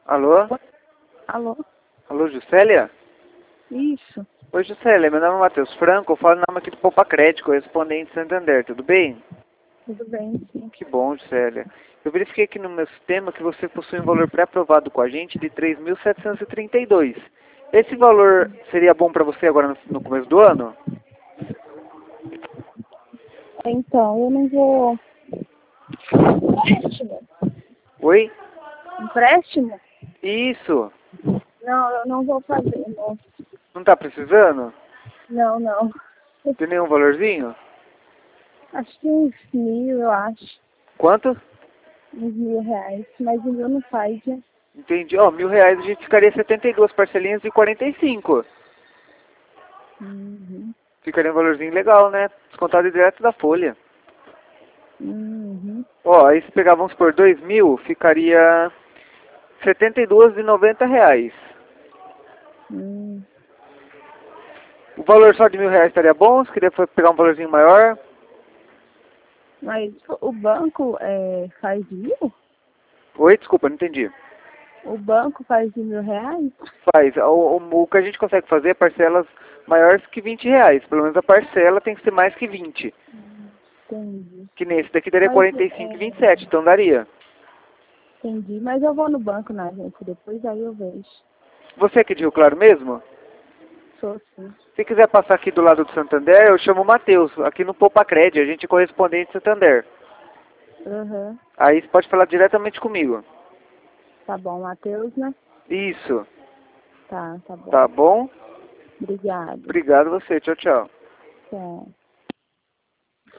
Alô? Alô? Alô, Juscelia? Isso, Oi, Juscelia, meu nome é Matheus Franco, eu falo o nome aqui do Poupa Crédito, correspondente Santander, tudo bem? tudo bem, sim. Que bom, Juscelia. Eu verifiquei aqui no meu sistema que você possui um valor pré-aprovado com a gente de 3.732. Esse valor seria bom para você agora no começo do ano? Então, eu não vou... Empréstimo? Oi? Empréstimo? Isso. Não, eu não vou fazer, não. Não tá precisando? Não, não. Tem nenhum valorzinho? Acho que uns 1.000, eu acho. Quanto? Uns R$ 1.000. Mas o meu não faz, né? Entendi. Ó, R$ 1.000 a gente ficaria 72 parcelinhas de 45. Uhum. Ficaria um valorzinho legal, né? Descontado direto da folha. Uhum. Ó, aí se pegar, vamos por 2.000, ficaria 72,90 reais. Hum. O valor só de R$ 1.000 estaria bom? Se queria pegar um valorzinho maior? Mas o banco faz de 1.000? Oi, desculpa, não entendi. O banco faz de R$ 1.000? Faz. O que a gente consegue fazer é parcelas maiores que R$ 20. Pelo menos a parcela tem que ser mais que 20. Entendi. Que nem esse daqui daria Mas, 45,27, então daria. entendi. Mas eu vou no banco na agência depois, aí eu vejo. Você é aqui de Rio Claro mesmo? Sou sim. Se quiser passar aqui do lado do Santander, eu chamo o Matheus, aqui no Poupa Crédito, a gente é correspondente Santander. Aham. Aí você pode falar diretamente comigo. Tá bom, Matheus, né? Isso. Tá bom. Tá bom? Obrigada. Obrigado você. Tchau, tchau. Tchau.